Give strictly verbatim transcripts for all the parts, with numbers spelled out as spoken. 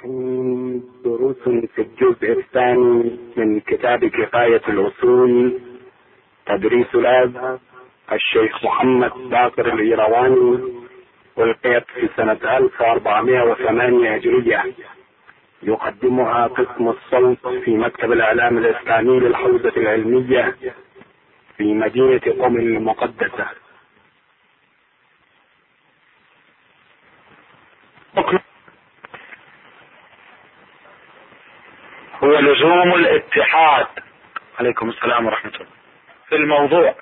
الرحيم. دروس في الجزء الثاني من كتاب كفاية الأصول، تدريس الأب الشيخ محمد باقر الإيرواني، ألقيت في سنة ألف وأربعمائة وثمانية هجرية. يقدمها قسم الصوت في مكتب الإعلام الإسلامي للحوزة العلمية في مدينة قم المقدسة. هو لزوم الاتحاد، عليكم السلام ورحمة الله، في الموضوع.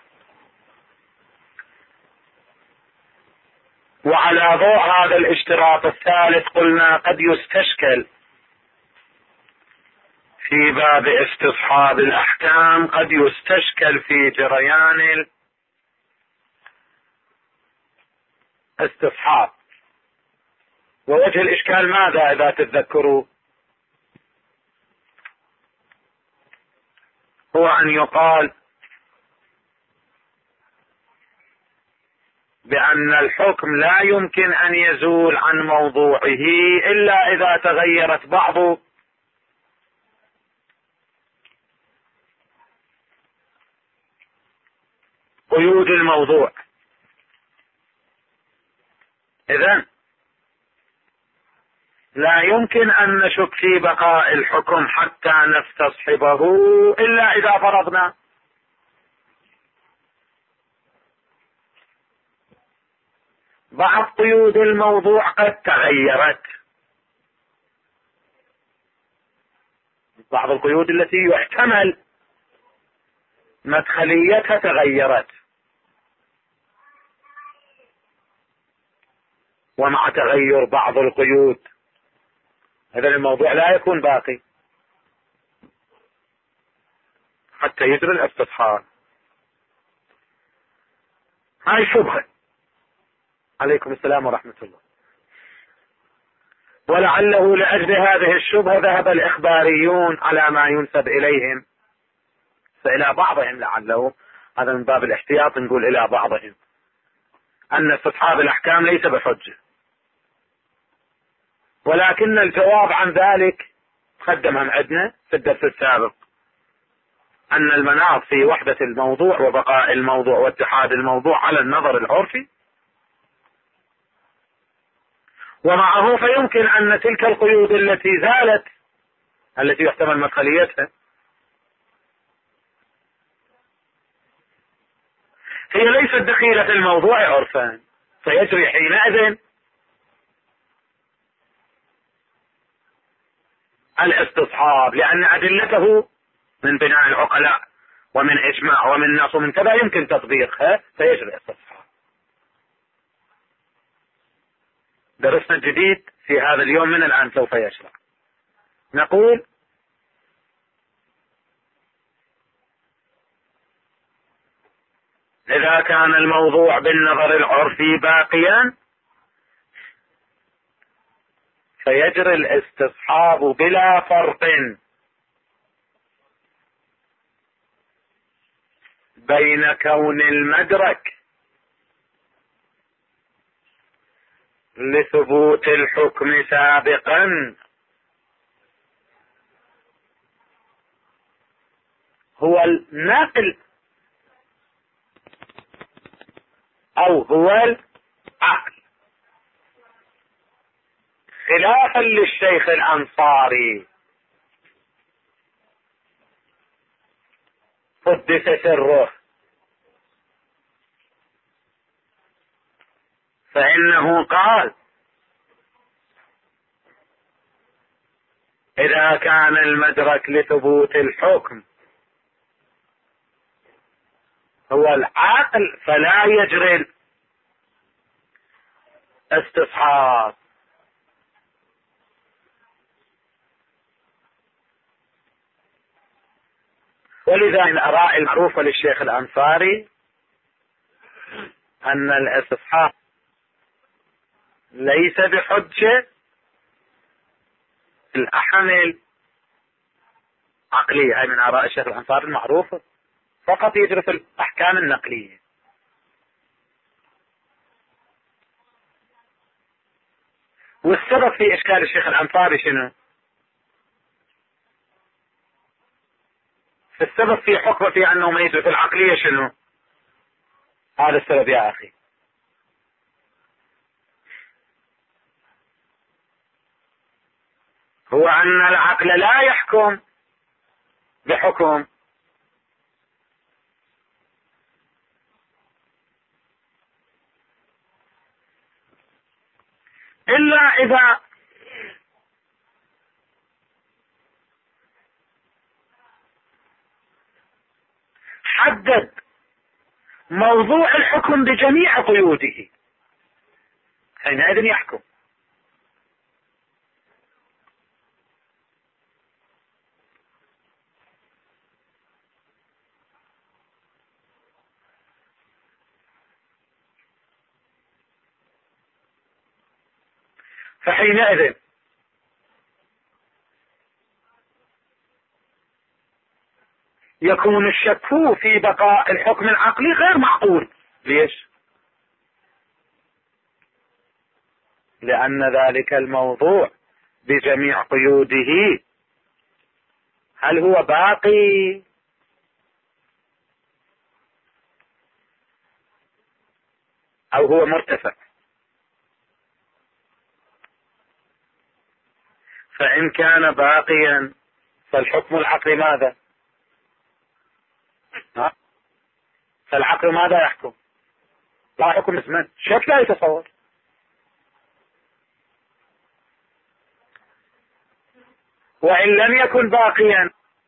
وعلى ضوء هذا الاشتراط الثالث قلنا قد يستشكل في باب استصحاب الأحكام، قد يستشكل في جريان الاستصحاب. ووجه الإشكال ماذا إذا تتذكروا؟ هو أن يقال بأن الحكم لا يمكن أن يزول عن موضوعه إلا إذا تغيرت بعض قيود الموضوع. إذن لا يمكن أن نشك في بقاء الحكم حتى نستصحبه إلا إذا فرضنا بعض قيود الموضوع قد تغيرت، بعض القيود التي يحتمل مدخليتها تغيرت، ومع تغير بعض القيود هذا الموضوع لا يكون باقي حتى يجري الاستصحاب. هاي شبهة. عليكم السلام ورحمة الله. ولعله لأجل هذه الشبهة ذهب الإخباريون على ما ينسب إليهم، فإلى بعضهم لعله، هذا من باب الاحتياط نقول إلى بعضهم، أن استصحاب الأحكام ليس بحجة. ولكن الجواب عن ذلك قدمهم عندنا في الدرس السابق، أن المناط في وحدة الموضوع وبقاء الموضوع واتحاد الموضوع على النظر العرفي، ومعه فيمكن أن تلك القيود التي زالت التي يحتمل مدخليتها هي ليست دخيلة في الموضوع عرفا، فيجري حينئذ الاستصحاب، لأن أدلته من بناء العقلاء ومن إجماع ومن نص ومن كذا يمكن تطبيقها، فيجري استصحاب. درسنا الجديد في هذا اليوم من الآن سوف يشرع. نقول إذا كان الموضوع بالنظر العرفي باقيا فيجري الاستصحاب بلا فرق بين كون المدرك لثبوت الحكم سابقا هو النقل أو هو العقل، خلافا للشيخ الأنصاري قدس سره، فإنه قال إذا كان المدرك لثبوت الحكم هو العقل فلا يجري الاستصحاب. ولذا الآراء المعروفة للشيخ الأنصاري أن الاستصحاب ليس بحجة الأحمل عقلية، هاي من آراء الشيخ الأنصاري المعروفة، فقط يجري في الأحكام النقلية. والسبب في إشكال الشيخ الأنصاري شنو؟ السبب في حكمه في أنه ميت في العقلية شنو؟ هذا السبب يا أخي. هو أن العقل لا يحكم بحكم إلا إذا حدد موضوع الحكم بجميع قيوده، حينئذ يحكم. فحينئذ يكون الشك في بقاء الحكم العقلي غير معقول. ليش؟ لأن ذلك الموضوع بجميع قيوده هل هو باقي أو هو مرتفع؟ فإن كان باقيا فالحكم العقلي ماذا؟ ها؟ فالعقل ماذا يحكم؟ لا يحكم اسما، شك لا يتصور. وإن لم يكن باقيا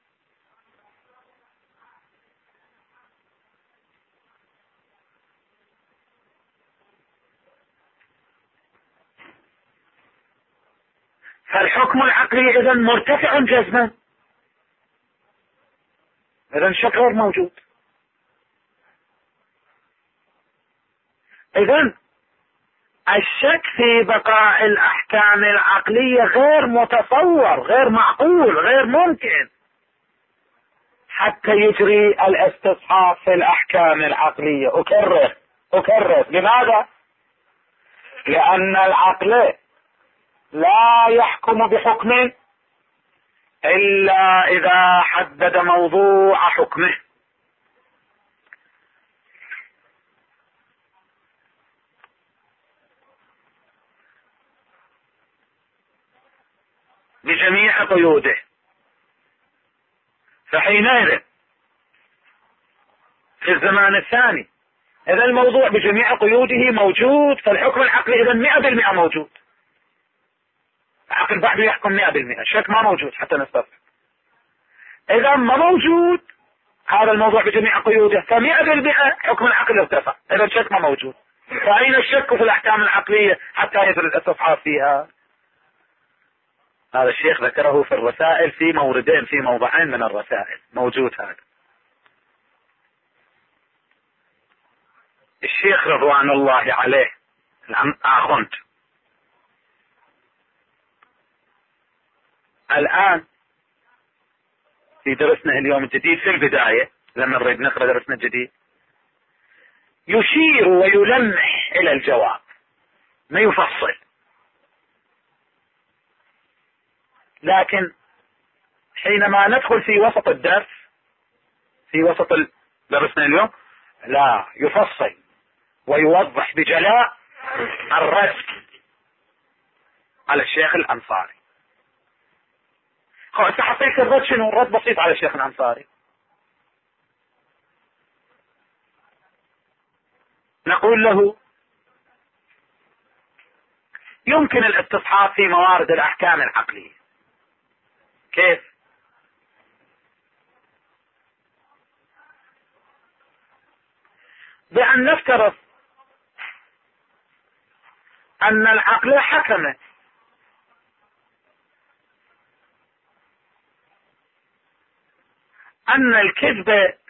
فالحكم العقلي إذن مرتفع جزما، إذن الشك غير موجود. إذن الشك في بقاء الأحكام العقلية غير متصور، غير معقول، غير ممكن حتى يجري الاستصحاب في الأحكام العقلية. أكرر أكرر لماذا؟ لأن العقل لا يحكم بحكم إلا إذا حدد موضوع حكمه. بجميع قيوده. فحينئذ في الزمان الثاني إذا الموضوع بجميع قيوده موجود، فالحكم العقلي إذا مئة بالمئة موجود. العقل بعده يحكم مئة بالمئة، الشك ما موجود حتى نستطيع. إذا ما موجود هذا الموضوع بجميع قيوده فمئة بالمئة حكم العقل ارتفع، إذا الشك ما موجود. فأين الشك في الأحكام العقلية حتى يجري الاستصحاب فيها؟ هذا الشيخ ذكره في الرسائل في موردين، في موضعين من الرسائل موجود هذا. الشيخ رضوان الله عليه الآخوند الآن في درسنا اليوم الجديد في البداية لما نريد نقرأ درسنا الجديد يشير ويلمح إلى الجواب، ما يفصل. لكن حينما ندخل في وسط الدرس، في وسط درسنا اليوم، لا يفصل ويوضح بجلاء الرد على الشيخ الأنصاري. خلاص حقيقة الرد شنو؟ الرد بسيط على الشيخ الأنصاري. نقول له يمكن الاستصحاب في موارد الأحكام العقلية. كيف؟ بأن نفترض أن العقل حكم أن الكذب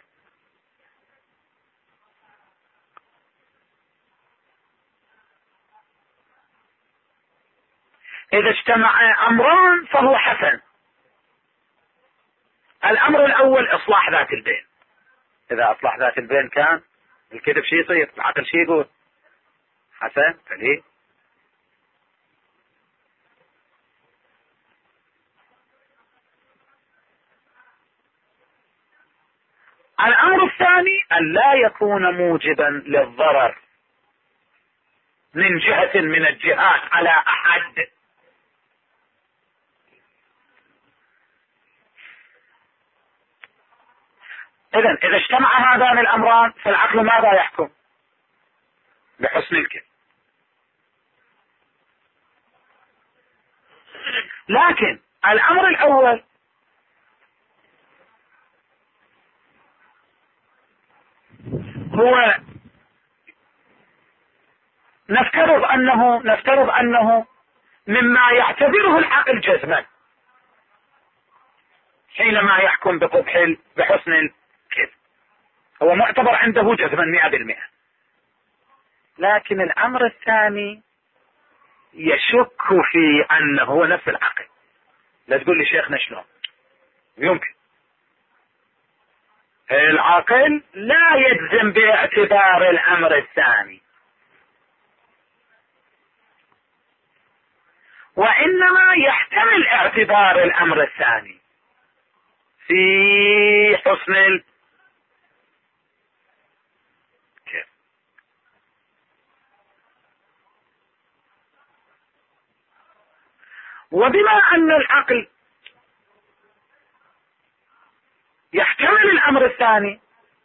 إذا اجتمع أمران فهو حسن. الأمر الأول إصلاح ذات البين، إذا أصلح ذات البين كان الكذب شيء يصير، العقل شيء يقول حسن. فليه؟ الأمر الثاني أن لا يكون موجبا للضرر من جهة من الجهات على أحد. إذن إذا اجتمع هذان الأمران فالعقل ماذا يحكم؟ بحسن الكذب. لكن الأمر الأول هو نفترض أنه نفترض أنه مما يعتبره العقل جزما حينما يحكم بقبح بحسن الكذب، هو معتبر عنده جزما مئة بالمئة. لكن الأمر الثاني يشك في أنه هو نفس العقل. لا تقول لي شيخنا شلون يمكن العقل لا يجزم باعتبار الأمر الثاني، وإنما يحتمل اعتبار الأمر الثاني في حسن الكذب. وبما أن العقل يحتمل الأمر الثاني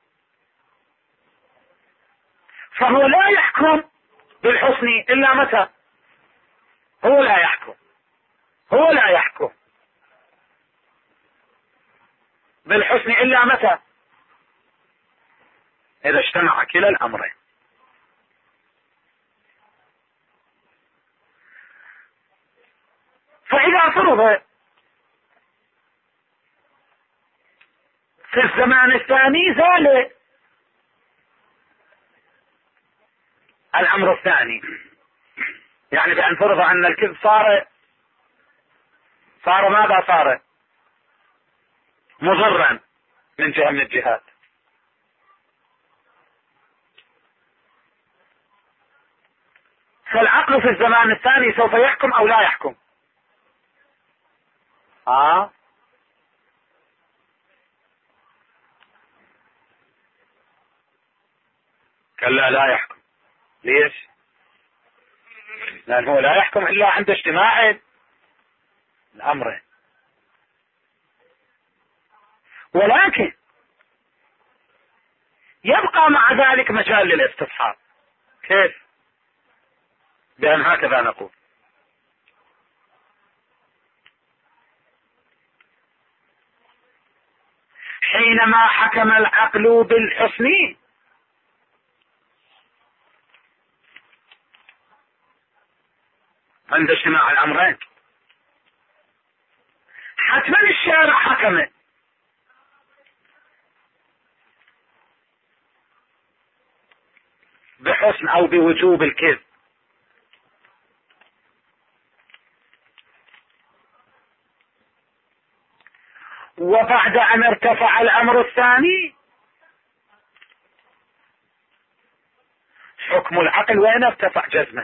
فهو لا يحكم بالحسن إلا متى؟ هو لا يحكم هو لا يحكم بالحسن إلا متى؟ إذا اجتمع كلا الأمرين. فإذا فرض في الزمان الثاني زال الأمر الثاني، يعني بأن فرض أن الكذب صار صار ماذا صار؟ مضرا من جهة من الجهات. فالعقل في الزمان الثاني سوف يحكم أو لا يحكم؟ آه كلا لا يحكم. ليش؟ لأنه لا يحكم إلا عند اجتماع الأمرين. ولكن يبقى مع ذلك مجال للاستصحاب. كيف؟ بأن هكذا نقول: حينما حكم العقل بالحسن عند اجتماع الأمرين حتما الشارع حكم بحسن أو بوجوب الكذب. وبعد أن ارتفع الأمر الثاني حكم العقل وين ارتفع جزما،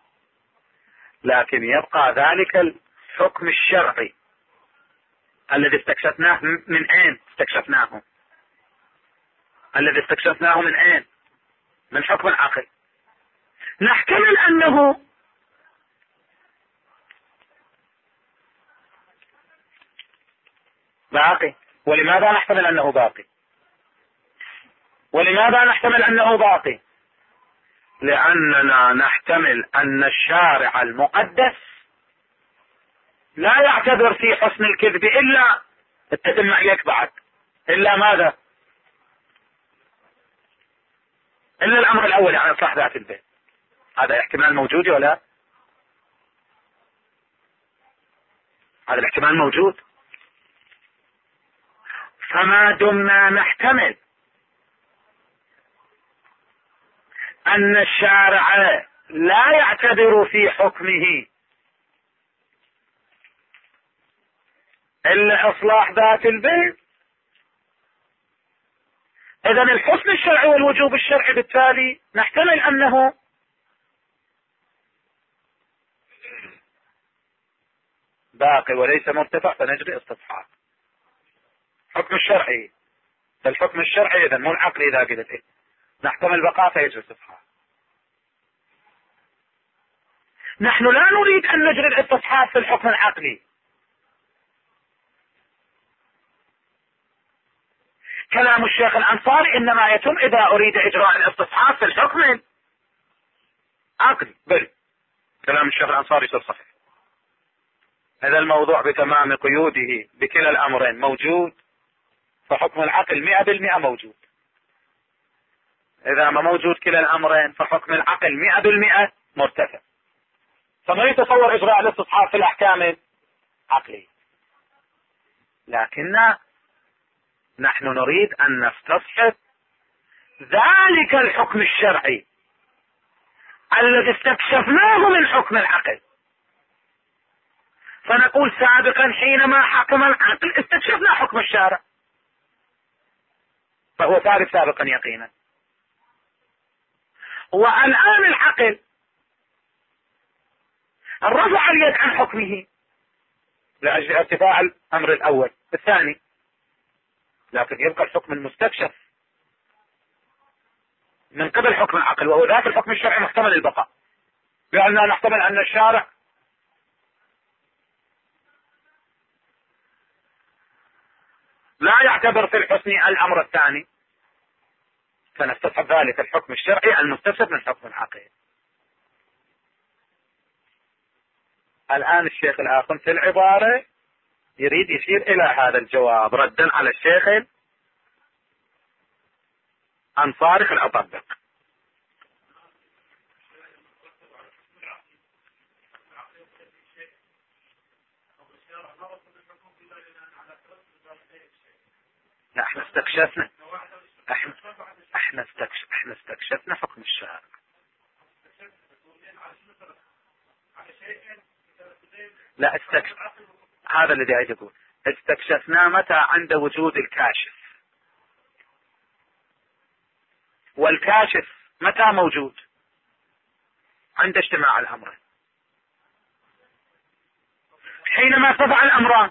لكن يبقى ذلك الحكم الشرعي الذي استكشفناه. من أين استكشفناه؟ الذي استكشفناه من أين؟ من حكم العقل. نحتمل أنه باقي. ولماذا نحتمل أنه باقي؟ ولماذا نحتمل أنه باقي؟ لأننا نحتمل أن الشارع المقدس لا يعتبر في حسن الكذب إلا التتمع لك بعد إلا ماذا؟ إلا الأمر الأول عن إصلاح ذات البيت. هذا احتمال موجود ولا؟ هذا الاحتمال موجود. فما دمنا نحتمل أن الشارع لا يعتبر في حكمه إلا إصلاح ذات البيت، إذن الحسن الشرعي والوجوب الشرعي بالتالي نحتمل أنه باقي وليس مرتفع، فنجري استصحاب. حكم الشرعي الحكم الشرعي إذا مو العقلي. إذا قلت إيه نحكم البقاء فيجري الاستصحاب. نحن لا نريد أن نجري الاستصحاب في الحكم العقلي. كلام الشيخ الأنصاري إنما يتم إذا أريد إجراء الاستصحاب في الحكم العقلي. بل كلام الشيخ الأنصاري يصير صحيح. هذا الموضوع بتمام قيوده بكلا الأمرين موجود، فحكم العقل مئة بالمئة موجود. إذا ما موجود كلا الأمرين فحكم العقل مئة بالمئة مرتفع. فما يتصور إجراء الاستصحاب في الأحكام العقلية. لكن نحن نريد أن نستصحب ذلك الحكم الشرعي الذي استكشفناه من حكم العقل. فنقول سابقا حينما حكم العقل استكشفنا حكم الشارع، فهو ثابت سابقا يقينا. والآن العقل رفع اليد عن حكمه لأجل ارتفاع الأمر الأول الثاني، لكن يبقى الحكم المستكشف من قبل حكم العقل، وهو ذات الحكم الشرعي محتمل البقاء، لأننا نحتمل أن الشارع لا يعتبر في الحسن الأمر الثاني، فنستصحب ذلك الحكم الشرعي المستكشف من حكم العقل. الآن الشيخ الآخر في العبارة يريد يشير إلى هذا الجواب ردا على الشيخ الأنصاري في الأطبق. لا احنا استكشفنا احنا احنا استكشف احنا استكشفنا حكم الشارع. لا استكشف هذا الذي عايز اقول استكشفنا متى عند وجود الكاشف، والكاشف متى موجود؟ عند اجتماع الامرين. حينما ارتفع الامران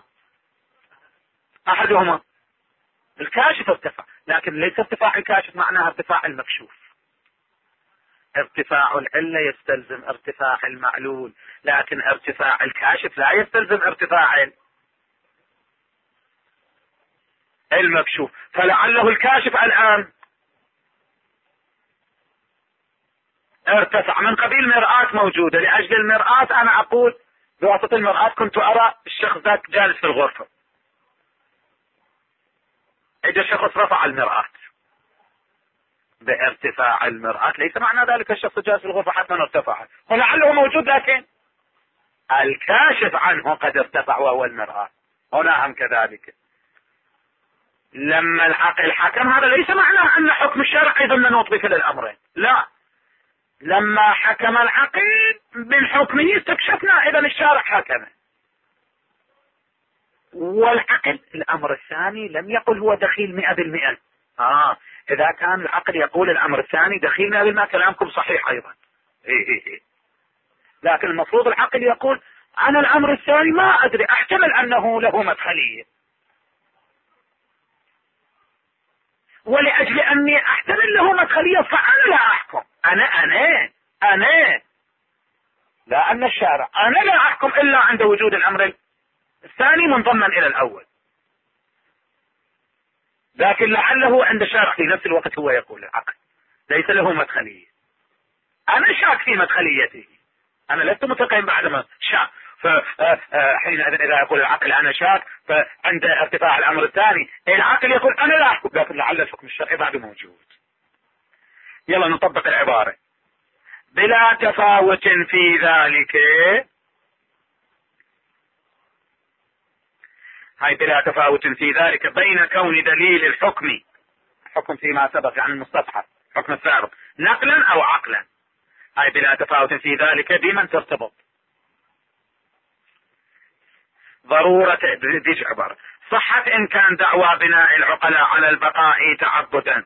احدهما الكاشف ارتفع، لكن ليس ارتفاع الكاشف معناها ارتفاع المكشوف. ارتفاع العلة يستلزم ارتفاع المعلول، لكن ارتفاع الكاشف لا يستلزم ارتفاع المكشوف. فلعله الكاشف الآن ارتفع من قبيل مرآة موجودة، لأجل المرآة أنا أقول بواسطة المرآة كنت أرى الشخص ذاك جالس في الغرفة، إذا شخص رفع المرآة بارتفاع المرآة ليس معنى ذلك الشخص جالس في الغرفة حتى ارتفع، ولعله موجود لكن الكاشف عنه قد ارتفع وهو المرآة. هنا هم كذلك لما العقل حكم هذا ليس معناه أن حكم الشرع أيضا منوط بكل الأمرين، لا، لما حكم العقل من حكمه استكشفنا إذا الشارع حكمه. والعقل الأمر الثاني لم يقل هو دخيل مئة بالمئة. آه إذا كان العقل يقول الأمر الثاني دخيل مئة بالمئة كلامكم صحيح أيضا. إيه إيه إيه. لكن المفروض العقل يقول أنا الأمر الثاني ما أدري، أحتمل أنه له مدخلية، ولأجل أني أحتمل له مدخلية فأنا لا أحكم. أنا أنا أنا لا أن الشارع أنا لا أحكم إلا عند وجود الأمر الثاني منضما إلى الأول، لكن لعله عند الشارع في نفس الوقت هو يقول العقل ليس له مدخلية. أنا شاك في مدخليته، أنا لست متقين بعدما شاك، فحينئذ إذا يقول العقل أنا شاك فعند ارتفاع الأمر الثاني العقل يقول أنا لا أحكم، لكن لعل الحكم الشرعي بعد موجود. يلا نطبق العبارة. بلا تفاوت في ذلك، هاي بلا تفاوت في ذلك بين كون دليل الحكم حكم فيما سبق عن المستصحب حكم السابق نقلا أو عقلا، هاي بلا تفاوت في ذلك بمن ترتبط ضرورة ديج عبارة صحة إن كان دعوى بناء العقلاء على البقاء تعبدا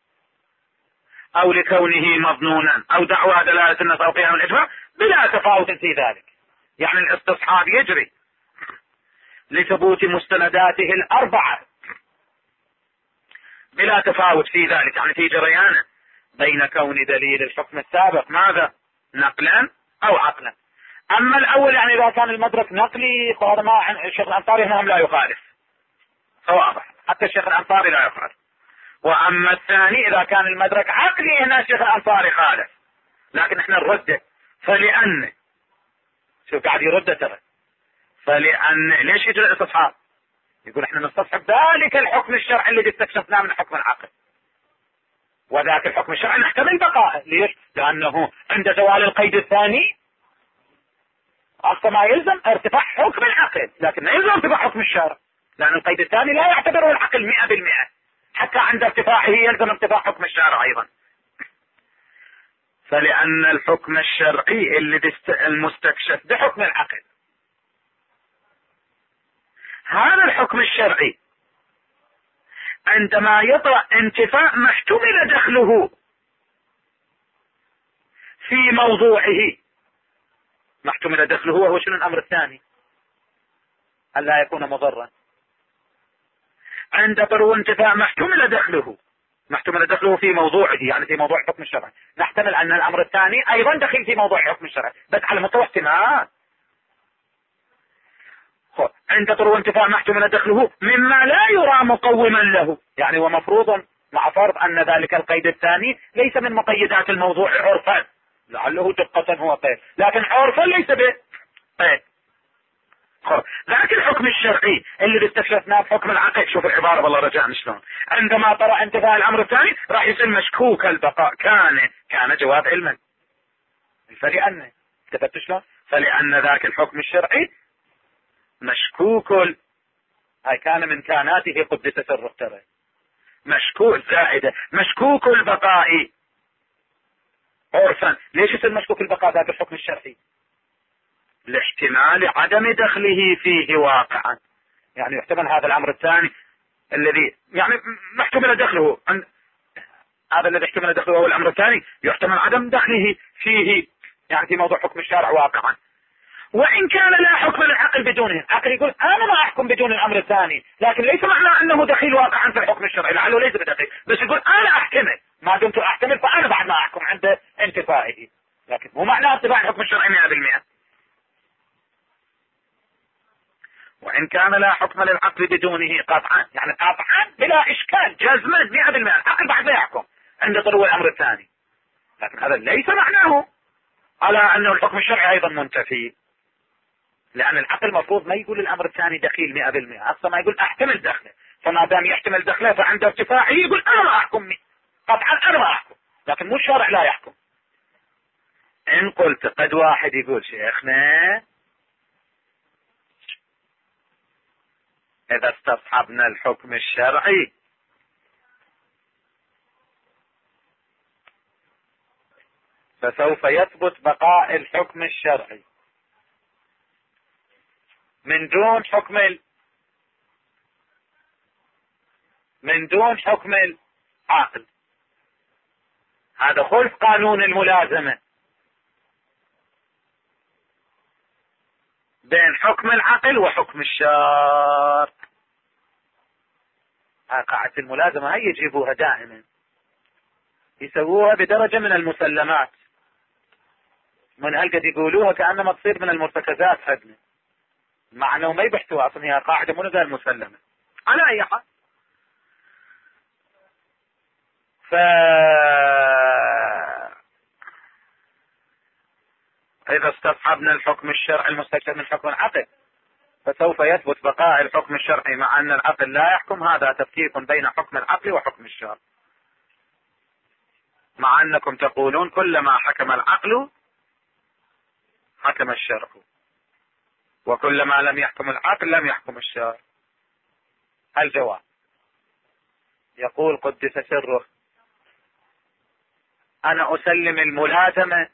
أو لكونه مظنونا أو دعوى دلالة النص أو قيام الإجماع بلا تفاوت في ذلك. يعني الاستصحاب يجري لثبوت مستنداته الأربعة بلا تفاوت في ذلك، يعني في جريان بين كون دليل الحكم السابق ماذا نقلا او عقلا. اما الاول يعني اذا كان المدرك نقلي فهذا ما الشيخ الانصاري هنا هم لا يخالف، واضح، حتى الشيخ الانصاري لا يخالف. واما الثاني اذا كان المدرك عقلي هنا الشيخ الانصاري خالف، لكن احنا نرده. فلان شوف قاعد يرد ترى، فلان ليش يجري الاستصحاب؟ يقول احنا نستصحب ذلك الحكم الشرعي الذي استكشفناه من حكم العقل، وذاك الحكم الشرعي نحتمل بقائه. ليش؟ لانه عند زوال القيد الثاني اصلا ما يلزم ارتفاع حكم العقل، لكن لا يلزم ارتفاع حكم الشرع، لان القيد الثاني لا يعتبره العقل مئة بالمئة، حتى عند ارتفاعه يلزم ارتفاع حكم الشرع ايضا. فلان الحكم الشرعي الذي المستكشف بحكم العقل، هذا الحكم الشرعي عندما يطرأ انتفاء ما احتمل دخله في موضوعه، ما احتمل دخله وهو شنو الامر الثاني؟ الا يكون مضرا. عند طرو انتفاء ما احتمل دخله، ما احتمل دخله في موضوعه، يعني في موضوع الحكم الشرعي، نحتمل ان الامر الثاني ايضا دخل في موضوع الحكم الشرعي بس على مستوى احتمال. عند طرو انتفاء ما احتمل دخله مما لا يرى مقوما له، يعني ومفروض مع فرض ان ذلك القيد الثاني ليس من مقيدات الموضوع عرفا، لعله دقة هو قيد، لكن عرفا ليس به قيد. ذاك الحكم الشرعي اللي استكشفناه بحكم العقل، شوف العبارة والله رجاء شلون، عندما طرأ انتفاء الامر الثاني راح يصير مشكوك البقاء، كان كان جواب علما، فلأن كتبت شلون؟ فلأن ذاك الحكم الشرعي مشكوك، هاي كان من كاناته قدس سره ترى، مشكوك زائدة مشكوك البقاء عرفا. ليش يصير مشكوك البقاء ذاك الحكم الشرعي؟ لاحتمال عدم دخله فيه واقعا، يعني يحتمل هذا الامر الثاني الذي يعني ما احتمل دخله، هذا الذي احتمل دخله هو الامر الثاني يحتمل عدم دخله فيه، يعني في موضوع حكم الشارع واقعا. وان كان لا حكم للعقل بدونه، العقل يقول انا ما احكم بدون الامر الثاني، لكن ليس معنى انه دخيل واقعا في الحكم الشرعي، لعله ليس بدقيق، بس يقول انا احتمل، ما دمت احتمل فانا بعد ما احكم عند انتفائه، لكن مو معنى ارتفاع الحكم الشرعي مئة بالمئة. وان كان لا حكم للعقل بدونه قطعا، يعني قطعا بلا اشكال جزما مئة بالمئة العقل بعد ما يحكم عند طلوع الامر الثاني، لكن هذا ليس معناه على انه الحكم الشرعي ايضا منتفي، لان العقل المفروض ما يقول الامر الثاني دخيل مئة بالمئة، اصلا ما يقول احتمل دخله، فما دام يحتمل دخله فعند ارتفاعه يقول انا ما احكم قطعا، انا ما احكم، لكن مو الشارع لا يحكم. ان قلت قد واحد يقول شيخنا اذا استصحبنا الحكم الشرعي فسوف يثبت بقاء الحكم الشرعي من دون حكم ال... من دون حكم العقل، هذا خلف قانون الملازمة بين حكم العقل وحكم الشرع. قاعدة الملازمة هي يجيبوها دائما، يسووها بدرجة من المسلمات، من هل قد يقولوها كأنما تصير من المرتكزات حدنا، مع انه ما يبحثوها اصلا، هي قاعدة مو غير مسلمة على اي حال. ف اذا استصحبنا الحكم الشرعي المستكشف من حكم العقل فسوف يثبت بقاء الحكم الشرعي مع ان العقل لا يحكم، هذا تفكيك بين حكم العقل وحكم الشرع، مع انكم تقولون كلما حكم العقل حكم الشرع، وكلما لم يحكم العقل لم يحكم الشرع. الجواب يقول قدس سره انا اسلم الملازمة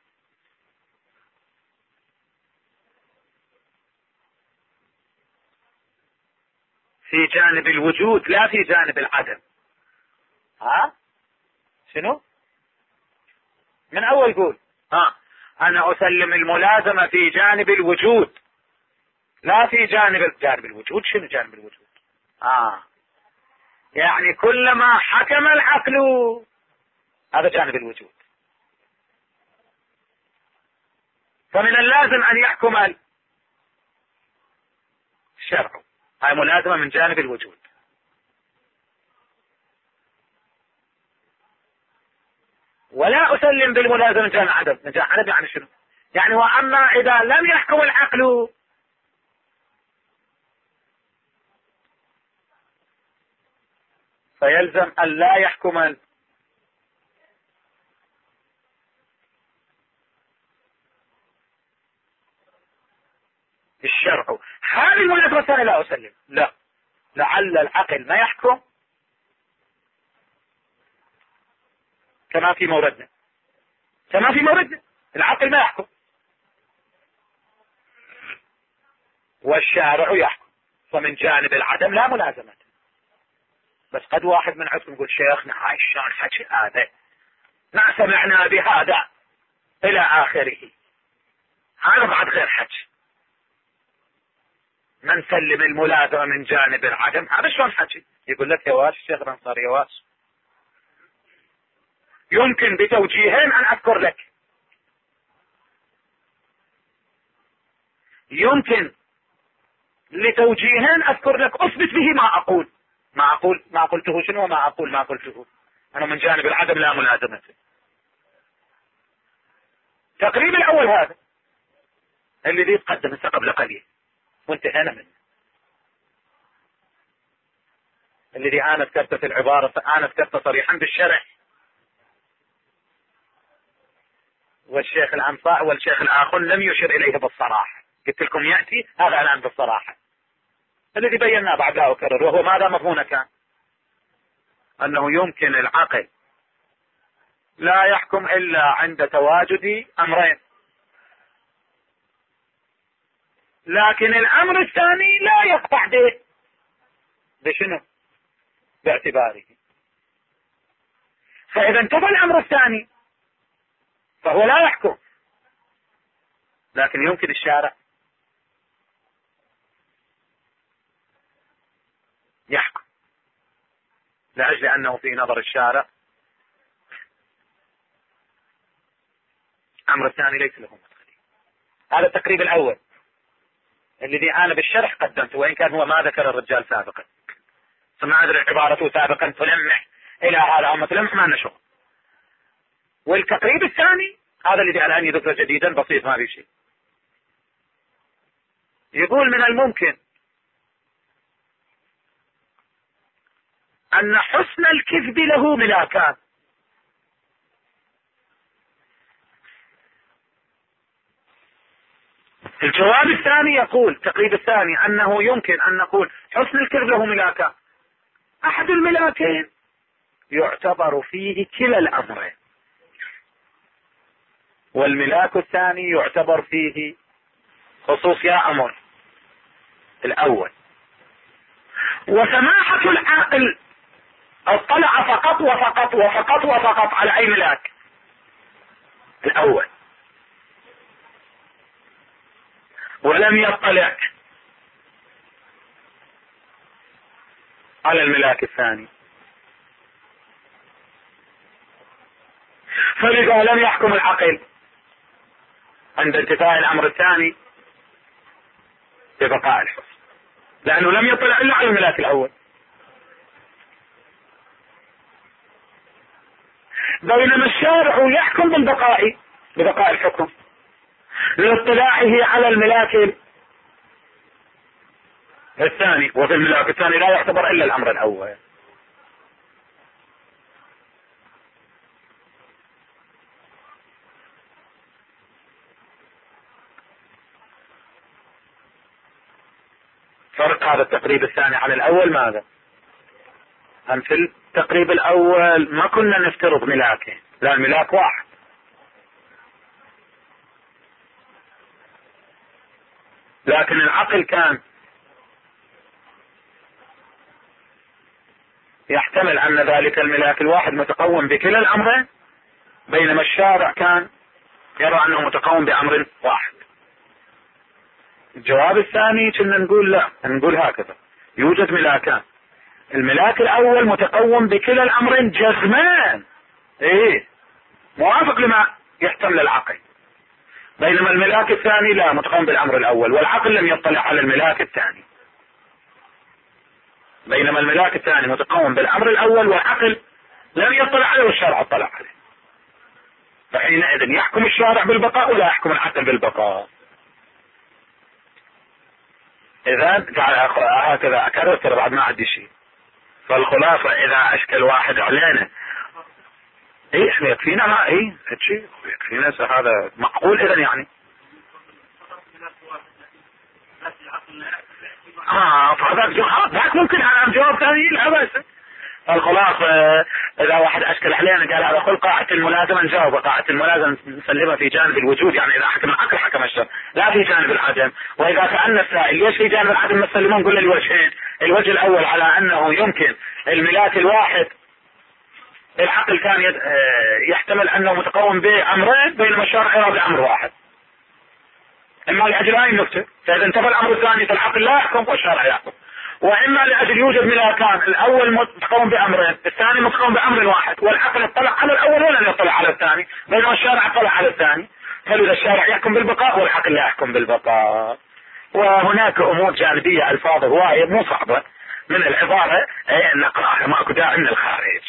في جانب الوجود لا في جانب العدم. ها شنو من اول قول؟ ها انا اسلم الملازمة في جانب الوجود لا في جانب جانب الوجود. شنو جانب الوجود؟ اه يعني كلما حكم العقل، هذا جانب الوجود. فمن اللازم أن يحكم الشرع، هاي ملازمة من جانب الوجود. ولا أسلم بالملازمة من جانب عدم. من جانب عدم يعني شنو؟ يعني وأما إذا لم يحكم العقل فيلزم أن لا يحكم الشرع. هذه الملازمة الثانية لا أسلم، لا، لعل العقل ما يحكم كما في موردنا، كما في موردنا العقل ما يحكم والشارع يحكم، فمن جانب العدم لا ملازمة. بس قد واحد من عندكم يقول شيخنا هاي شلون حكي هذا، ما سمعنا بهذا إلى آخره، هذا بعد غير حكي. من سلم الملازمة من جانب العدم هذا شلون حكي؟ يقول لك يا واش الشيخ الأنصاري يا واش يمكن بتوجيهين أن أذكر لك، يمكن لتوجيهين أذكر لك أثبت به ما أقول، ما أقول ما قلته شنو وما أقول ما قلته أنا من جانب العدم لا ملازمة. تقريب الأول هذا الذي يتقدم هسه قبل قليل وانتهينا منه، الذي أنا ذكرته في العبارة، أنا ذكرته صريحا بالشرح، والشيخ الأنصاري والشيخ الآخر لم يشر إليه بالصراحة. قلت لكم يأتي هذا الآن بالصراحة الذي بيناه بعد لا أكرر، وهو ماذا مفهومنا كان؟ أنه يمكن العقل لا يحكم إلا عند تواجد أمرين، لكن الأمر الثاني لا يقطع به بشنو؟ باعتباره. فإذا انتفى الأمر الثاني فهو لا يحكم، لكن يمكن الشارع يحكم، لأجل أنه في نظر الشارع الأمر الثاني ليس له مدخل. هذا التقريب الأول الذي أنا بالشرح قدمته، وإن كان هو ما ذكر الرجال سابقا، ثم أدري عبارته سابقا تلمح إلى هذا أما تلمح ما نشوف. والتقريب الثاني هذا الذي الآن يذكر جديدا بسيط ما في شيء، يقول من الممكن أن حسن الكذب له ملاكان. الجواب الثاني يقول التقريب الثاني أنه يمكن أن نقول حسن الكذب له ملاكان، أحد الملاكين يعتبر فيه كلا الأمرين، والملاك الثاني يعتبر فيه خصوص يا أمر الأول. وسماحة العاقل اطلع فقط وفقط وفقط وفقط على أي ملاك؟ الأول، ولم يطلع على الملاك الثاني، فلذا لم يحكم العقل عند انتفاء الأمر الثاني ببقاء الحسن، لأنه لم يطلع إلا على الملاك الأول. بينما الشارع يحكم بالبقاء ببقاء الحكم لاطلاعه على الملاك الثاني، وفي الملاك الثاني لا يعتبر إلا الأمر الأول. فرق هذا التقريب الثاني على الأول ماذا؟ أن في التقريب الأول ما كنا نفترض ملاكين، لا الملاك واحد، لكن العقل كان يحتمل أن ذلك الملاك الواحد متقوم بكلا الأمرين، بينما الشارع كان يرى أنه متقوم بأمر واحد. الجواب الثاني كنا نقول لا، نقول هكذا يوجد ملاكان، الملاك الاول متقوم بكلا الامرين جزمان، ايه موافق لما يحتمل العقل، بينما الملاك الثاني لا، متقوم بالامر الاول والعقل لم يطلع على الملاك الثاني. بينما الملاك الثاني متقوم بالامر الاول والعقل لم يطلع عليه والشرع اطلع عليه، فحينئذ يحكم الشارع بالبقاء ولا يحكم العقل بالبقاء. اذا قاعد هكذا اكرر ترى بعد ما عندي شيء. فالخلاصة اذا اشكل واحد علينا ايه احنا يكفينا ما ايه هالشيء يكفينا، هذا معقول اذا يعني اه فهذا جواب ذاك ممكن على جواب ثاني لا بس. فالخلاصة اذا واحد اشكل علينا قال هذا خل قاعدة الملازمة نجاوب قاعدة الملازمة نسلمها في جانب الوجود، يعني اذا حكم العقل حكم الشرع لا في جانب العدم. واذا سألنا السائل ليش في جانب العدم نسلمون نقول له الوجهين، الوجه الاول على انه يمكن الملاك الواحد العقل كان يحتمل انه متقوم بامرين بينما الشرع يرى بامر واحد، اما لاجل هاي النكتة فاذا انتفى الامر الثاني فالعقل لا يحكم والشرع يحكم، واما لاجل يوجد ملاكان الاول متقوم بامرين الثاني متقوم بامر واحد والعقل اطلع على الاول ولم يطلع على الثاني بينما الشرع اطلع على الثاني، فلذا الشرع يحكم بالبقاء والعقل لا يحكم بالبقاء. وهناك امور جانبية الفاظ هواية مو صعبة من العبارة نقراها ماكو داعي من الخارج.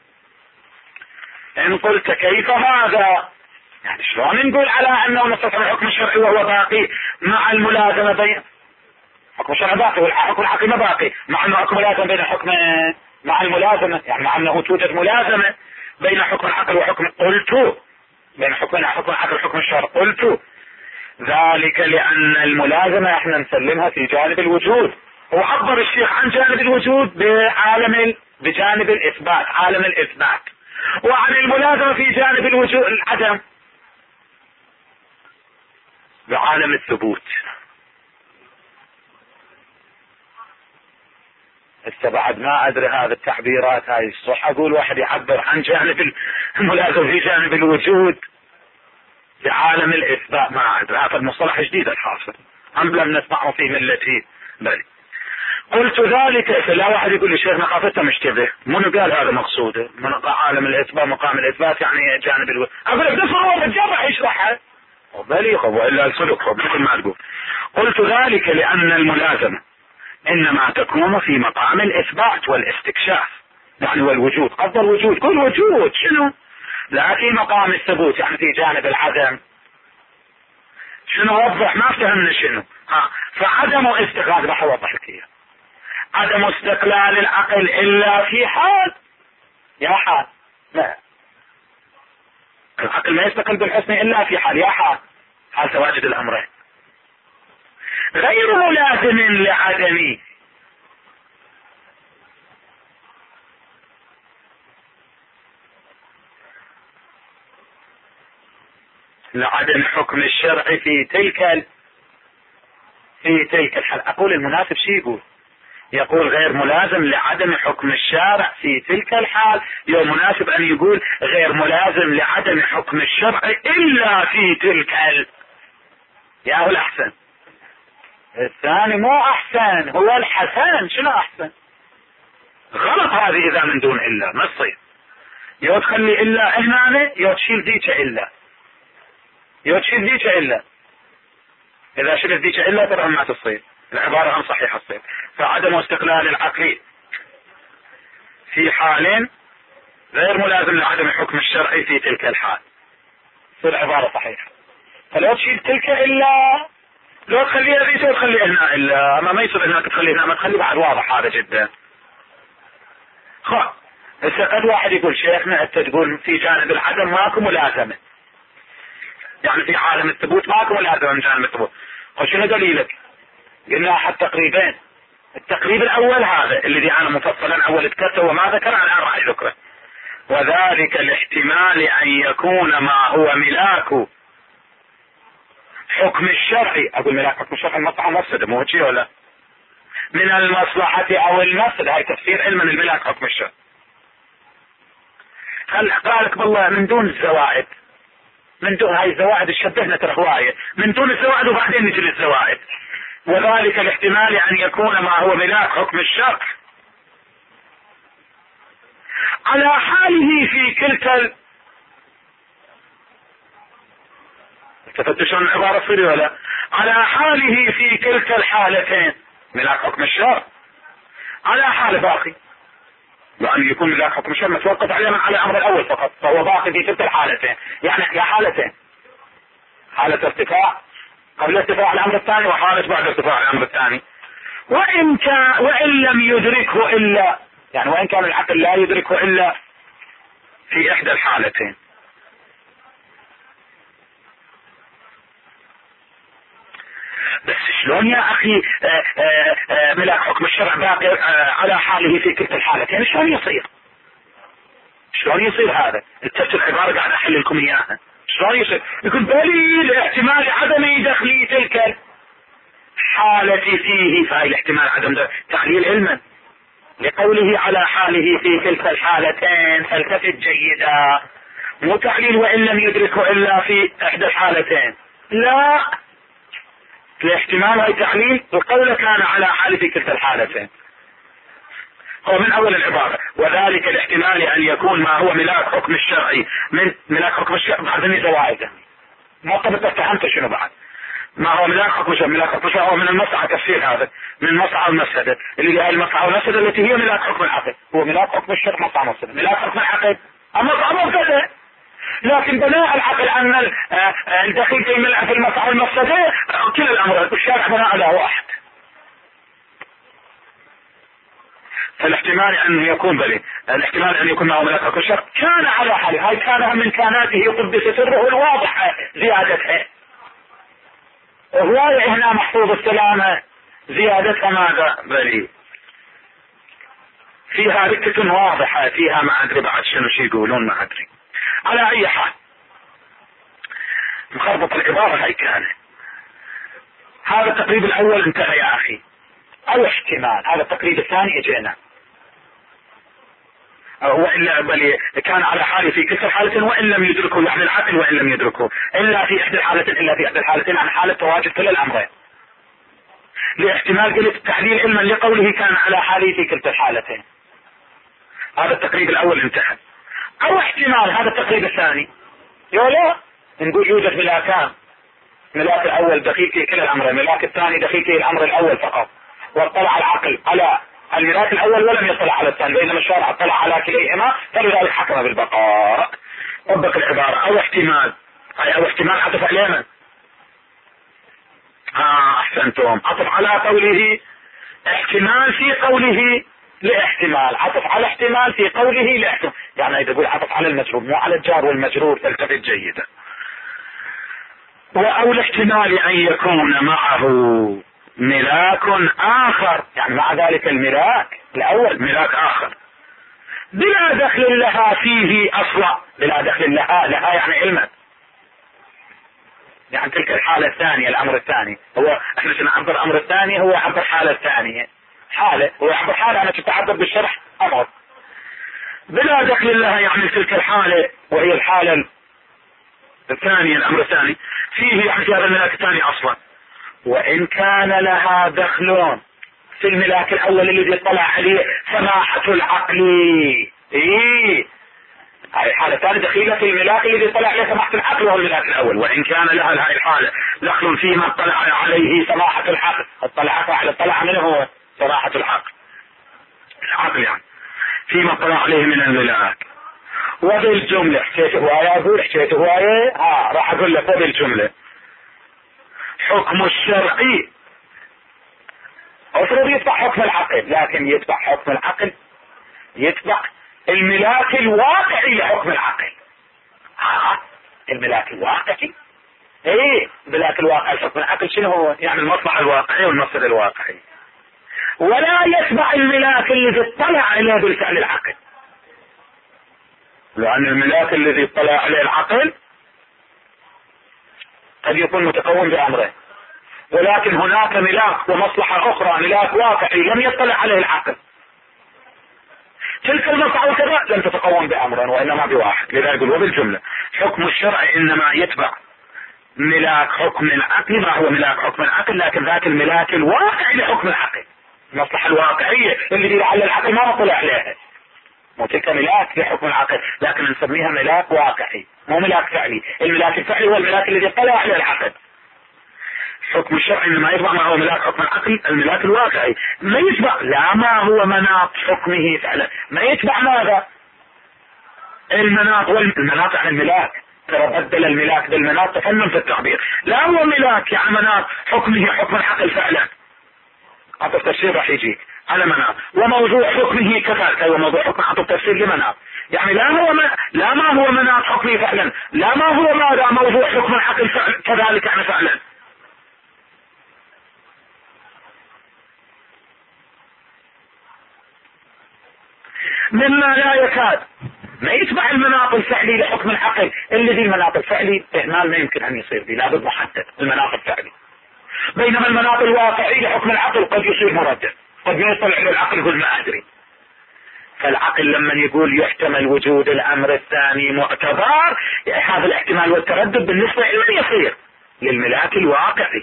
ان قلت كيف هذا، يعني شلون نقول على انه نستطيع الحكم الشرعي وهو باقي مع الملازمة بين حكم الشرع باقي والحكم العقلي ما باقي، مع انه حكم ملازمة بين الحكم مع الملازمة، يعني مع انه توجد ملازمة بين حكم العقل وحكم قلت بين حكمنا حكم العقل وحكم الشرع قلت ذلك لان الملازمة احنا نسلمها في جانب الوجود. هو عبر الشيخ عن جانب الوجود بعالم بجانب الاثبات عالم الاثبات، وعن الملازمة في جانب الوجود العدم بعالم الثبوت. هسه بعد ما ادري هذه التعبيرات هاي صح اقول واحد يعبر عن جانب الملازمة في جانب الوجود بعالم الاثبات، ما ادري هذا المصطلح جديد الحاصل ام لم نسمعه في ملتي بل قلت ذلك. فلا واحد يقول لي شيخنا خافته مشتبه منو قال هذا مقصوده من عالم الاثبات مقام الاثبات يعني جانب الوجود، اقول بدي صور الجرح يشرحها بليغ والا الصدق مثل ما تقول. قلت ذلك لان الملازمة انما تكون في مقام الاثبات والاستكشاف يعني والوجود قصد الوجود كل وجود شنو لا في مقام الثبوت يعني في جانب العدم. شنو وضح ما فهمنا شنو ها فعدم استقلال راح اوضح لك اياه. عدم استقلال العقل الا في حال يا حال لا العقل ما يستقل بالحسن الا في حال يا حال حال تواجد الامرين غير ملازم لعدمه. لعدم حكم الشرع في تلك في تلك الحال. اقول المناسب شيء يقول يقول غير ملازم لعدم حكم الشارع في تلك الحال، يوم مناسب ان يقول غير ملازم لعدم حكم الشرع الا في تلك ال يا هو الاحسن الثاني مو احسن هو الحسن. شنو احسن غلط هذه اذا من دون الا ما تصير يو تخلي الا هنا يو تشيل ذيك الا يو تشيل ذيك الا اذا شلت ذيك الا ترى ما تصير العبارة عن صحيحة تصير. فعدم استقلال العقل في حال غير ملازم لعدم حكم الشرعي في تلك الحال تصير عبارة صحيحة. فلو تشيل تلك الا لو تخليها ذيك وتخلي هنا الا ما ما يصير انك تخلي هنا ما تخلي بعد واضح هذا جدا. خلاص هسه قد واحد يقول شيخنا انت تقول في جانب العدم ماكو ملازمة يعني في عالم الثبوت ماكو ملازمة من جانب الثبوت. وشنو دليلك؟ قلنا احد تقريبين. التقريب الاول هذا الذي انا مفصلا اول ذكرته وما ذكر الان راح ذكره وذلك الاحتمال ان يكون ما هو ملاك حكم الشرعي. اقول ملاك حكم الشرعي المصلحة مفسدة مو هيك ولا من المصلحة او المفسدة هاي تفسير علما الملاك حكم الشرعي. خل قالك بالله من دون الزوائد من دون هاي الزوائد الشبهنا ترى هواية من دون الزوائد وبعدين نجي للزوائد. وذلك الاحتمال ان يكون ما هو ملاك حكم الشرع على حاله في كلتا ال... تفتشون العبارة صيري ولا على حاله في كلتا الحالتين ملاك حكم الشرع على حال باقي، لأن يكون ملاك حكم الشرع متوقف عليه من على الأمر الأول فقط، فهو باقي في كلتا الحالتين. يعني يا حالتين، حالة ارتفاع قبل ارتفاع الأمر الثاني وحالة بعد ارتفاع الأمر الثاني. وإن كان وإن لم يدركه إلا، يعني وإن كان العقل لا يدركه إلا في إحدى الحالتين. بس شلون يا أخي آآ آآ ملاك حكم الشرع باقي على حاله في كلتا الحالتين؟ شلون يصير؟ شلون يصير هذا؟ التفت العبارة قاعد أحل لكم إياها. شلون يصير؟ يقول دليل احتمال عدم دخل تلك الحالة فيه، فهي الاحتمال عدم تعليل علما لقوله على حاله في كلتا الحالتين. فالتفت جيدا، مو تعليل وإن لم يدركه إلا في إحدى الحالتين، لا، الاحتمال هي تعليل، وقوله كان على حاله في كلتا الحالتين هو من أول العبارة. وذلك الاحتمال أن يكون ما هو ملاك حكم الشرعي من ملاك حكم الشرع بعد ذني زوائده. ما طبقت فهمت شنو بعد ما هو ملاك حكم الشرع؟ ملاك حكم الشرع هو من المصعى، تفسير هذا من مصعى المفسدة، اللي هي المصعى والمفسدة التي هي ملاك حكم العقل. هو ملاك حكم الشرع مصعى مفسدة، ملاك حكم العقل مصعى مفسدة، لكن بناء العقل أن الدخيل في المصعى والمفسدة كلا الأمر الشارع بناء له واحد. فالاحتمال أن يكون بلي الاحتمال أن يكون معه ملاك حكم الشرع كان على حاله، هاي كان من كاناته قدس سره الواضحة زيادتها. هواية هنا محفوظ السلامة زيادتها ماذا بلي فيها ركة واضحة، فيها ما أدري بعد شنو شي يقولون ما أدري. على أي حال مخربط العبارة هاي كانت. هذا التقريب الأول انتهى يا أخي، أو احتمال. هذا التقريب الثاني اجينا وإلا بل كان على حاله في كلتا الحالتين وإن لم يدركه، يعني العقل وإن لم يدركه إلا في إحدى الحالتين، إلا في إحدى الحالتين عن حالة تواجد كل الأمرين. لاحتمال قلت التحليل علما لقوله كان على حاله في كلتا الحالتين. هذا التقريب الأول انتهى. أو احتمال هذا التقريب الثاني يولا نقول يوجد ملاكان، ملاك الأول دقيق في كل الأمرين، ملاك الثاني دقيق في الأمر الأول فقط، واطلع العقل على الملاك الأول ولم يطلع على الثاني، بينما الشارع اطلع على كليهما فلذلك حكم بالبقاء. طبق العبارة. أو احتمال، أي أو احتمال عطف علينا. آه أحسنتم، عطف على قوله احتمال في قوله لاحتمال، عطف على احتمال في قوله لاحتمال، يعني إذا يقول عطف على المجرور مو على الجار والمجرور تلتفت جيدا. أو الاحتمال أن يكون معه ملاك آخر، يعني مع ذلك الملاك الأول ملاك آخر بلا دخل لها فيه أصلا، بلا دخل لها، لها يعني علما، يعني تلك الحالة الثانية الأمر الثاني. هو احنا سنعبر الأمر الثاني هو يعبر حالة الثانية، حالة هو يعبر حالة أنا تتعبر بالشرح أمر بلا دخل لها، يعني تلك الحالة وهي الحالة الثانية الأمر الثاني فيه، يعني في هذا الملاك الثاني أصلا. وإن كان لها دخل في الملاك الأول الذي اطلع عليه سماحة العقل، إيه هاي الحالة الثانية دخيلة في الملاك الذي اطلع عليه سماحة العقل وهو الملاك الأول. وإن كان لها هاي الحالة دخل فيما اطلع عليه سماحة العقل، اطلع على اطلع منه هو سماحة العقل، العقل يعني فيما اطلع عليه من الملاك. وبالجملة حكيت هواية أقول حكيت هواية ها راح أقول لك وبالجملة حكم الشرعي أفرض يتبع حكم العقل، لكن يتبع حكم العقل يتبع الملاك الواقعي لحكم العقل. ها الملاك الواقعي، ايه الملاك الواقعي لحكم العقل شنو هو؟ يعني المصلحة الواقعي والمصدر الواقعي، ولا يتبع الملاك الذي اطلع عليه بالفعل العقل، لأن الملاك الذي اطلع عليه العقل قد يكون متكون بأمره، ولكن هناك ملاك ومصلحة أخرى ملاك واقعي لم يطلع عليه العقل، تلك المصلحة وكذا لم تتقوم بأمر وإنما بواحد. لذا يقول وبالجملة حكم الشرع إنما يتبع ملاك حكم العقل، ما هو ملاك حكم العقل لكن ذاك الملاك الواقعي لحكم العقل، المصلحة الواقعية اللي لعل العقل ما طلع عليها مو تلك ملاك لحكم العقل، لكن نسميها ملاك واقعي مو ملاك فعلي. الملاك الفعلي هو الملاك الذي اطلع على العقل. حكم الشرع انما يتبع ما هو ملاك حكم العقل الملاك الواقعي، ما يتبع لا ما هو مناط حكمه فعلا، ما يتبع ماذا؟ المناط. والمناط عن الملاك، ترى بدل الملاك بالمناط تفنن في التعبير. لا هو ملاك يعني مناط حكمه حكم العقل فعلا، عطف التفسير راح يجيك على مناط، وموضوع حكمه كذلك هو موضوع حكم عطف التفسير لمناط. يعني لا هو ما لا ما هو مناط حكمه فعلا، لا ما هو ماذا موضوع حكم العقل فعلا كذلك يعني فعلا. مما لا يكاد ما يتبع المناط الفعلي لحكم العقل. الذي المناط الفعلي اهمال ما يمكن ان يصير به، لابد محدد المناط الفعلي. بينما المناط الواقعي لحكم العقل قد يصير مردد، قد يوصل الى العقل يقول ما ادري. فالعقل لما يقول يحتمل وجود الامر الثاني معتبر، هذا الاحتمال والتردد بالنسبه اليه يصير للملاك الواقعي،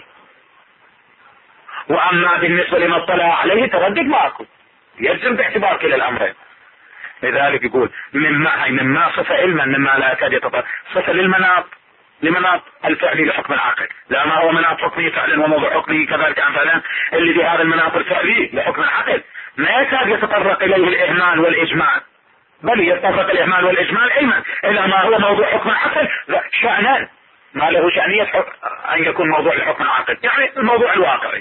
واما بالنسبه لما اطلع عليه تردد ماكو، يجزم باعتبار كلا الامرين. لذلك يقول مما هي مما صفة علما مما لا يكاد يتطابق، صفة للمناط لمناط الفعلي لحكم العقل، لا ما هو مناط حكمي فعلا وموضوع حكمي كذلك عن فعلا. اللي في هذا المناط الفعلي لحكم العقل ما يكاد يتطرق اليه الاهمال والاجمال، بل يتطرق الاهمال والاجمال علما الى ما هو موضوع حكم العقل شأنا ما له شأنية ان يكون موضوع لحكم العقل، يعني الموضوع الواقعي.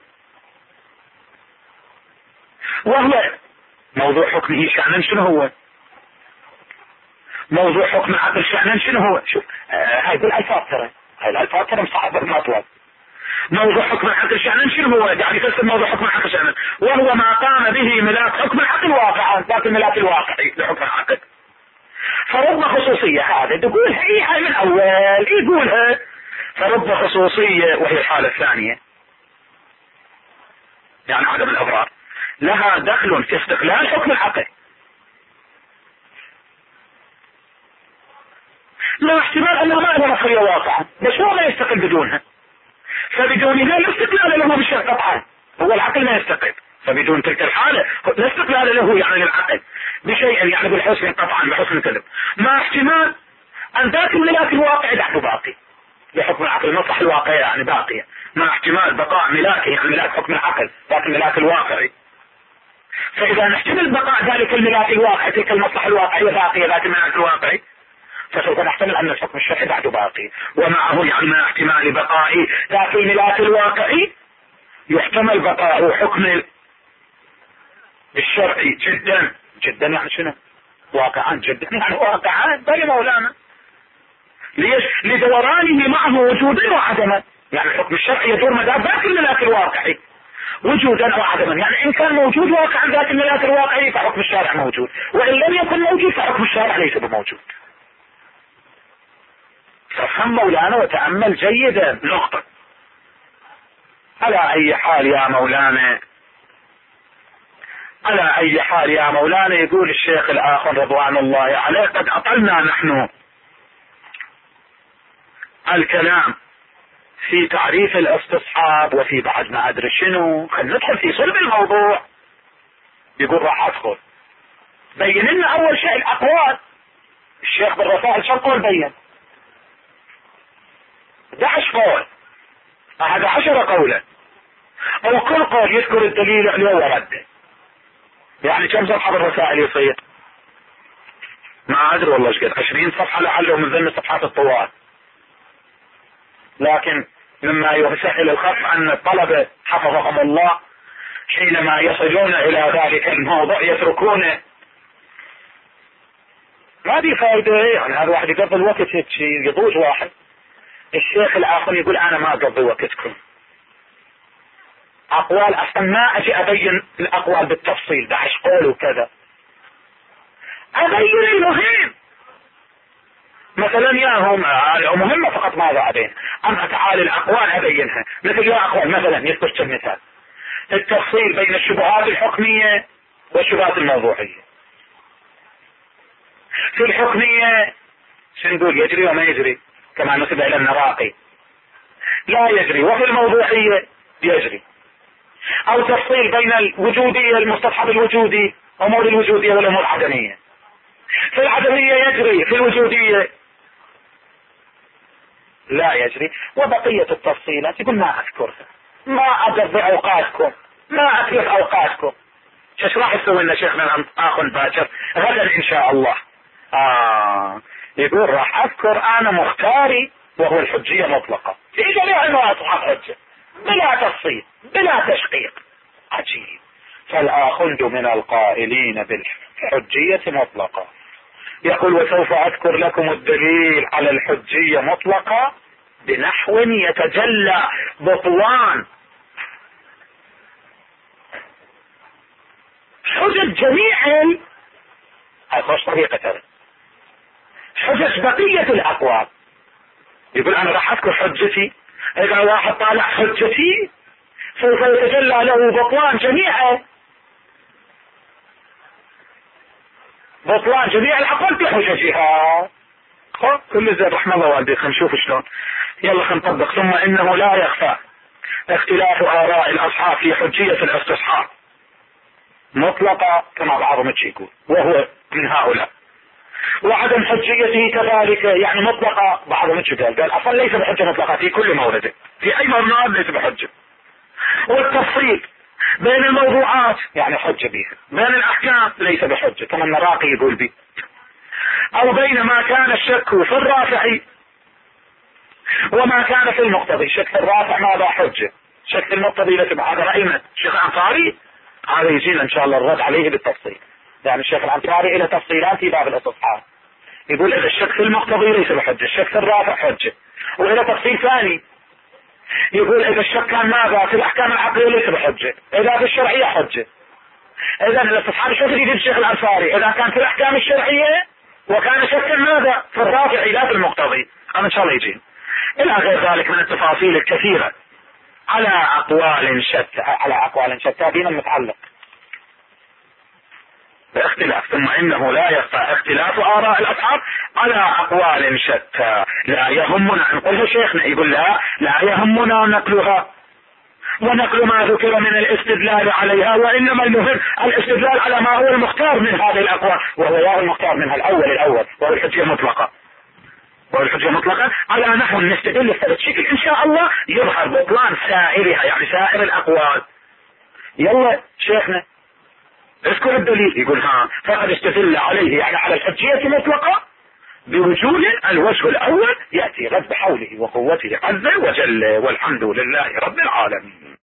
وهو موضوع حكمه شأنا شنو هو؟ موضوع حكم العقل شأنا شنو هو؟ شوف آه هاي بالالفاظ ترى، هاي الالفاظ ترى مصعبة المطلب. موضوع حكم العقل شأنا شنو هو؟ يعني تفسر موضوع حكم العقل شأنا وهو ما قام به ملاك حكم العقل واقعا، لكن الملاك الواقعي لحكم العقل. فرب خصوصية هذا تقولها ايه هاي من اول يقولها، فرب خصوصية وهي الحالة الثانية يعني عدم الاضرار لها دخل في استقلال حكم العقل. لا احتمال انها ما لها نصرية واقعة، بس هو ما يستقل بدونها، فبدونها لا استقلال له بالشرع قطعا، هو العقل ما يستقل، فبدون تلك الحالة لا استقلال له يعني للعقل بشيء يعني بالحسن قطعا بحسن كذب، ما احتمال ان ذاك الملاك الواقع بعده باقي لحكم العقل، المصلحة الواقعية يعني باقية، ما احتمال بقاء ملاكه يعني ملاك حكم العقل ذاك الملاك الواقعي. فاذا نحتمل بقاء ذلك الملاك الواقعي تلك المصلحة الواقعية باقية ذاك الملاك الواقعي، فسوف نحتمل ان الحكم الشرعي بعده باقي، ومعه يعني مع احتمال بقاء ذاك الملاك الواقعي يحتمل بقاء حكم الشرعي جدا جدا يعني شنو؟ واقعا جدا يعني واقعا بل مولانا. ليش؟ لدورانه معه وجودا وعدما، يعني الحكم الشرعي يدور مدار ذاك الملاك الواقعي وجودا وعدما، يعني ان كان موجود واقعا ذاك الملاك الواقعي فحكم الشارع موجود، وان لم يكن موجود فحكم الشارع ليس بموجود. فافهم مولانا وتأمل جيدا نقطة. على اي حال يا مولانا على اي حال يا مولانا يقول الشيخ الاخر رضوان الله عليه قد اطلنا نحن الكلام في تعريف الاستصحاب وفي بعد ما ادري شنو، خلينا ندخل في صلب الموضوع. يقول راح ادخل بين لنا اول شيء الاقوال. الشيخ بالرسائل شو قول بين احد عشر قول احد عشر قولا، او كل قول يذكر الدليل عليه ورده. يعني كم صفحة بالرسائل يصير؟ ما ادري والله ايش قد عشرين صفحة لعله من ضمن الصفحات الطوال، لكن مما يسهل الخط ان الطلبة حفظهم الله حينما يصلون الى ذلك الموضوع يتركونه، ما دي فائدة. يعني هذا واحد يقضي الوقت هيك يضوج واحد. الشيخ الاخر يقول انا ما اقضي وقتكم اقوال، اصلا ما اجي ابين الاقوال بالتفصيل دعش قول وكذا، ابين المهم. مثلا يا هم مهمة فقط ماذا ابين، اما تعالي الاقوال ابينها. مثل يا اقوال مثلا يذكر كمثال التفصيل بين الشبهات الحكمية والشبهات الموضوعية. في الحكمية سنقول يجري وما يجري كما نسب الى النراقي لا يجري، وفي الموضوعية يجري. او تفصيل بين الوجودية المستصحب الوجودي امور الوجودية والامور العدمية. في العدمية يجري، في الوجودية لا يجري. وبقية التفصيلات يقول ما اذكرها، ما اضيع اوقاتكم، ما اتلف اوقاتكم. ايش راح يسوي لنا شيخنا اخ باكر غدا ان شاء الله؟ آه يقول راح اذكر انا مختاري وهو الحجية مطلقة في جميع المواضع حجة بلا تفصيل بلا تشقيق. عجيب. فالآخذ من القائلين بالحجية مطلقة يقول وسوف اذكر لكم الدليل على الحجية مطلقة بنحو يتجلى بطلان حجج جميع هذا طريقة حجج بقية الأقوال. يقول أنا راح أذكر حجتي، إذا واحد طالع حجتي سوف يتجلى له بطلان جميع بطلان جميع الأقوال بحججها. كل زي رحمة الله والدي. خلينا نشوف شلون. يلا خلينا نطبق. ثم إنه لا يخفى اختلاف آراء الأصحاب في حجية الاستصحاب مطلقة كما بعضهم يقول وهو من هؤلاء، وعدم حجيته كذلك يعني مطلقة. بعضهم قال قال اصلا ليس بحجة مطلقة في كل مورد، في اي مورد ليس بحجة. والتفصيل بين الموضوعات يعني حجة بها، بين الاحكام ليس بحجة كما النراقي يقول به. او بين ما كان الشك في الرافع وما كان في المقتضي. شك في الرافع ماذا حجة، شك في المقتضي ليس بهذا رأينا الشيخ الأنصاري. هذا يجينا ان شاء الله الرد عليه بالتفصيل. يعني الشيخ الأنصاري له تفصيلات في باب الاستصحاب يقول اذا الشك في المقتضي ليس بحجة، الشك في الرافع حجة. وإلى تفصيل ثاني يقول اذا الشك كان ماذا في الاحكام العقلية ليس بحجة، اذا في الشرعية حجة. اذا الاستصحاب شوف يجي الشيخ الأنصاري اذا كان في الاحكام الشرعية وكان شكا ماذا في الرافع لا في المقتضي. هذا ان شاء الله يجي الى غير ذلك من التفاصيل الكثيرة على اقوال شتى على اقوال شتى بين المتعلق باختلاف. ثم انه لا يخفى اختلاف اراء الاصحاب على اقوال شتى لا يهمنا نقولها شيخنا. يقول لا لا يهمنا نقلها ونقل ما ذكر من الاستدلال عليها، وانما المهم الاستدلال على ما هو المختار من هذه الاقوال، وهو هو المختار منها الاول الاول وهو الحجة المطلقة وهو الحجة المطلقة على نحو نستدل بهذا الشكل ان شاء الله يظهر بطلان سائرها يعني سائر الاقوال. يلا شيخنا اذكر الدليل. يقول ها فقد استدل عليه يعني على الحجية مطلقة بوجود الوجه الاول يأتي رد حوله وقوته عز وجل، والحمد لله رب العالمين.